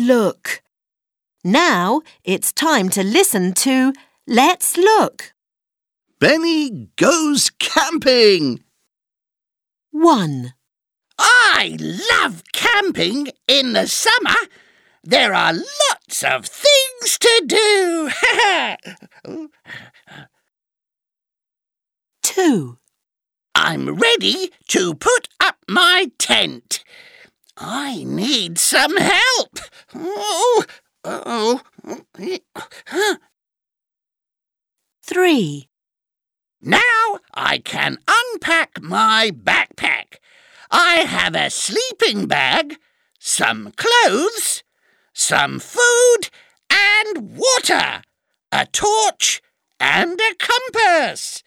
look. Now it's time to listen to Let's Look. Benny goes camping. 1. I love camping in the summer. There are lots of things to do. 2. I'm ready to put up my tent. I need some help. 3. Now I can unpack my backpack. I have a sleeping bag, some clothes, some food and water, a torch and a compass.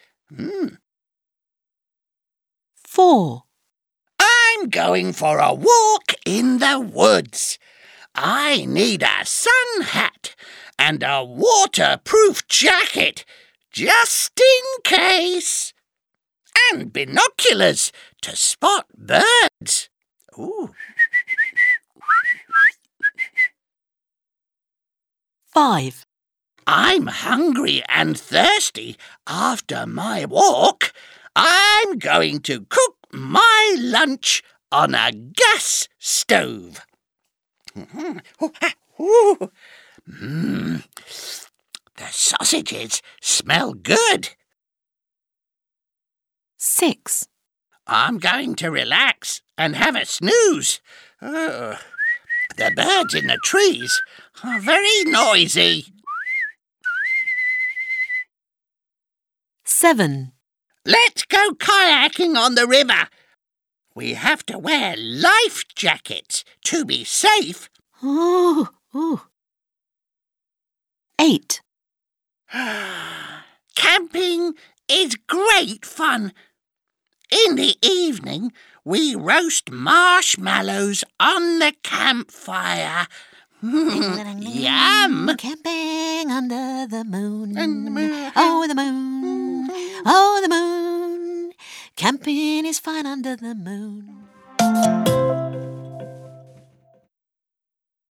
4. I'm going for a walk in the woods. I need a sun hat and a waterproof jacket, just in case. And binoculars to spot birds. Ooh. 5. I'm hungry and thirsty after my walk. I'm going to cook my lunch on a gas stove. The sausages smell good. 6. I'm going to relax and have a snooze. The birds in the trees are very noisy. 7. Let's go kayaking on the river. We have to wear life jackets to be safe. 8. Camping is great fun. In the evening, we roast marshmallows on the campfire. Yum! Camping under the moon. Oh, the moon. Oh, the moon. Camping is fun under the moon.